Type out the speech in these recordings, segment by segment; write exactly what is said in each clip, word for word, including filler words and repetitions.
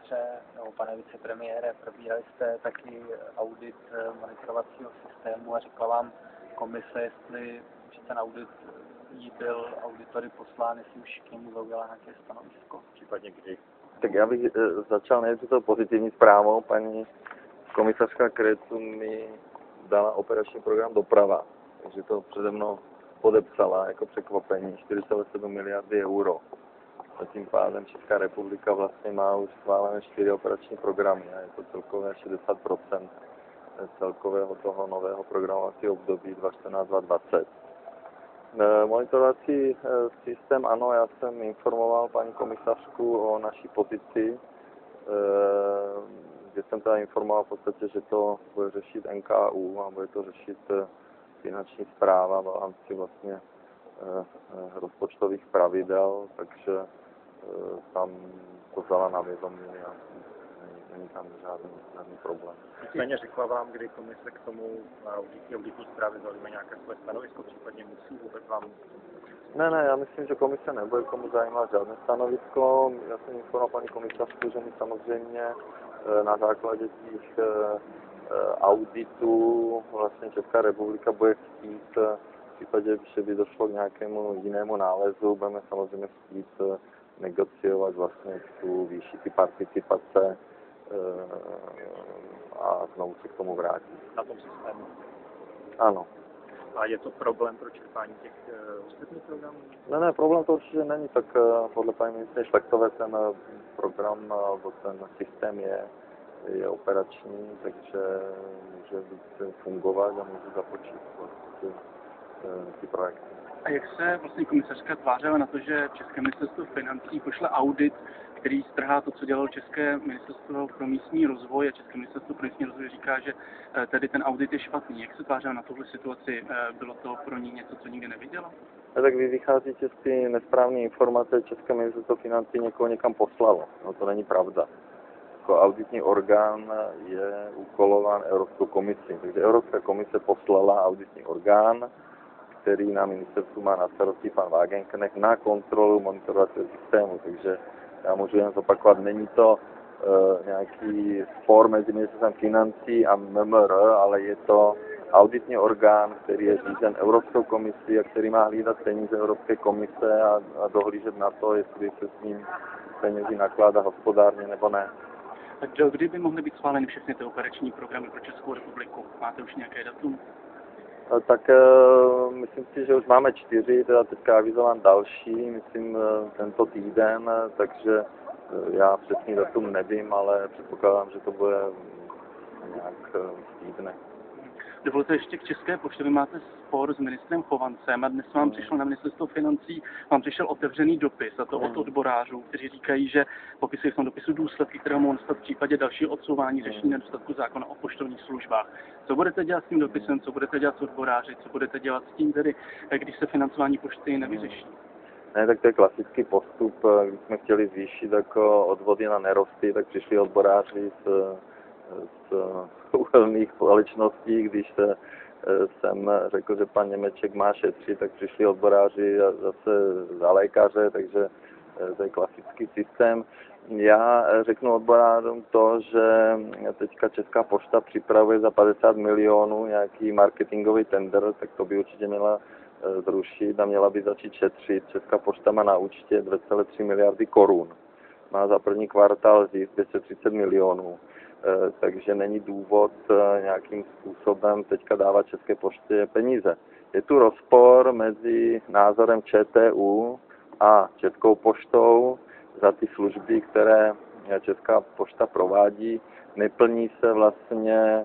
ministře nebo pane vicepremiére, probírali jste taky audit monitorovacího systému a řekla vám komise, jestli že ten audit jí byl auditory poslán, jestli už k němu zaujala nějaké stanovisko, případně kdy. Tak já bych začal nejdřív to pozitivní zprávou. Paní komisařka Cretu mi dala operační program Doprava, takže to přede mnou podepsala jako překvapení čtyři celé sedm miliardy euro. A tím pádem Česká republika vlastně má už schválené čtyři operační programy a je to celkově šedesát procent celkového toho nového programovacího období dva tisíce čtrnáct až dva tisíce dvacet. Monitorovací systém, ano, já jsem informoval paní komisařku o naší pozici, kde jsem teda informoval v podstatě, že to bude řešit N K U a bude to řešit finanční správa v rámci vlastně rozpočtových pravidel, takže tam to vzala na vědomí a není, není tam žádný, žádný problém. Nicméně řekla vám, kdy komise k tomu auditní auditní zprávy zaujme nějaké své stanovisko, případně musí vůbec vám? Ne, ne, já myslím, že komise nebude komu zajímat žádné stanovisko. Já jsem informoval paní komisařku, že mi samozřejmě na základě těch auditů vlastně Česká republika bude chtít v případě, že by došlo k nějakému jinému nálezu, budeme samozřejmě chtít negociovat vlastně tu výši ty participace a znovu se k tomu vrátit. Na tom systému? Ano. A je to problém pro čerpání těch uh, ostatních programů? Ne, ne, problém to určitě není, tak uh, podle paní ministryně Šlechtové ten uh, program nebo uh, ten systém je, je operační, takže může být fungovat a může započít vlastně, uh, ty projekty. A jak se vlastně komisařka tvářila na to, že České ministerstvo financí pošle audit, který strhá to, co dělalo České ministerstvo pro místní rozvoj a České ministerstvo pro místní rozvoj říká, že tady ten audit je špatný. Jak se tvářila na tuhle situaci? Bylo to pro ní něco, co nikdy neviděla? A tak vy vycházíte z ty nesprávné informace, České ministerstvo financí někoho někam poslalo. No to není pravda. Jako auditní orgán je úkolován Evropskou komisí. Takže Evropská komise poslala auditní orgán, který na ministerstvu má na starosti pan Wagenknecht na kontrolu monitorovacího systému. Takže já můžu jen zopakovat, není to uh, nějaký spor mezi ministerstvem financí a M M R, ale je to auditní orgán, který je řízen Evropskou komisí a který má hlídat peníze Evropské komise a, a dohlížet na to, jestli se s ním penězi nakládá hospodárně nebo ne. Tak do kdy by mohly být schváleny všechny ty operační programy pro Českou republiku? Máte už nějaké datum? Tak uh, myslím si, že už máme čtyři, teda teďka avizován další, myslím uh, tento týden, takže uh, já přesný datum nevím, ale předpokládám, že to bude nějak uh, v týdne. Dovolte ještě k České poště, vy máte spor s ministrem Chovancem a dnes vám přišel na ministerstvo financí, vám přišel otevřený dopis, a to od odborářů, kteří říkají, že popisují v tom dopisu důsledky, které mohou nastat v případě dalšího odsouvání řešení nedostatku zákona o poštovních službách. Co budete dělat s tím dopisem, co budete dělat s odboráři, co budete dělat s tím tedy, když se financování pošty nevyřeší? Ne, tak to je klasický postup, když jsme chtěli zvýšit jako odvody na nerosty, tak přišli odboráři z z uhelných společností, když se, jsem řekl, že pan Němeček má šetřit, tak přišli odboráři zase za lékaře, takže to je klasický systém. Já řeknu odborářům to, že teďka Česká pošta připravuje za padesát milionů nějaký marketingový tender, tak to by určitě měla zrušit a měla by začít šetřit. Česká pošta má na účtě dvě celé tři miliardy korun. Má za první kvartál zisk dvě stě třicet milionů. Takže není důvod nějakým způsobem teďka dávat České poště peníze. Je tu rozpor mezi názorem Č T U a Českou poštou za ty služby, které Česká pošta provádí. Neplní se vlastně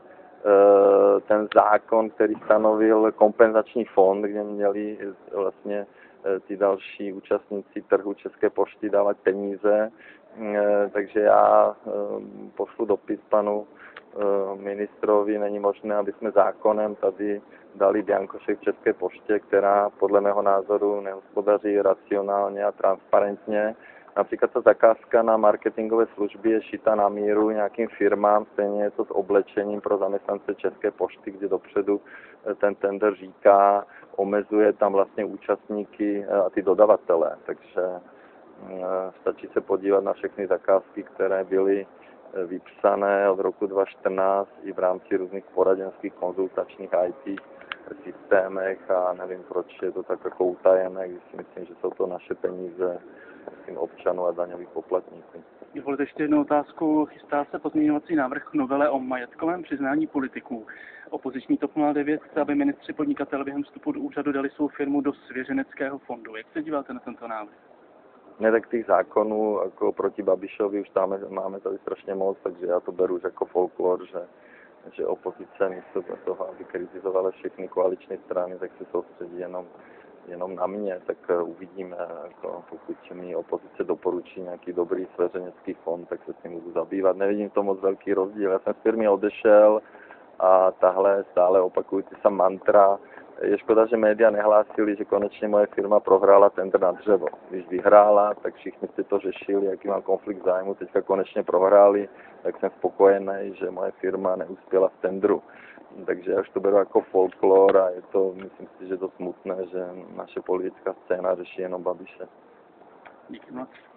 ten zákon, který stanovil kompenzační fond, kde měli vlastně ty další účastníci trhu České pošty dávat peníze. Takže já pošlu dopis panu ministrovi, není možné, aby jsme zákonem tady dali biankošek České poště, která podle mého názoru nehospodaří racionálně a transparentně. Například ta zakázka na marketingové služby je šita na míru nějakým firmám, stejně je to s oblečením pro zaměstnance České pošty, kde dopředu ten tender říká, omezuje tam vlastně účastníky a ty dodavatele. Takže Stačí se podívat na všechny zakázky, které byly vypsané od roku dva tisíce čtrnáct i v rámci různých poradenských konzultačních í té systémech a nevím, proč je to tak jako utajené, když si myslím, že jsou to naše peníze občanů a daňových poplatníků. Dovolte ještě jednu otázku. Chystá se pozměňovací návrh k novele o majetkovém přiznání politiků. Opoziční TOP nula devět chce, aby ministři podnikatelé během vstupu do úřadu dali svou firmu do svěřeneckého fondu. Jak se díváte na tento návrh? Ne, tak těch zákonů jako proti Babišovi už tam máme tady strašně moc, takže já to beru už jako folklor, že, že opozice místo toho, aby kritizovala všechny koaliční strany, tak se soustředí jenom, jenom na mě, tak uvidíme, jako pokud mi opozice doporučí nějaký dobrý svěřenecký fond, tak se s tím budu zabývat. Nevidím to moc velký rozdíl. Já jsem z firmy odešel a tahle stále opakující se mantra. Je škoda, že média nehlásili, že konečně moje firma prohrála tender na dřevo. Když vyhrála, tak všichni jste to řešili, jaký mám konflikt zájmu, teďka konečně prohráli, tak jsem spokojený, že moje firma neuspěla v tendru. Takže já už to beru jako folklor a je to, myslím si, že je to smutné, že naše politická scéna řeší jenom Babiše. Díky moc.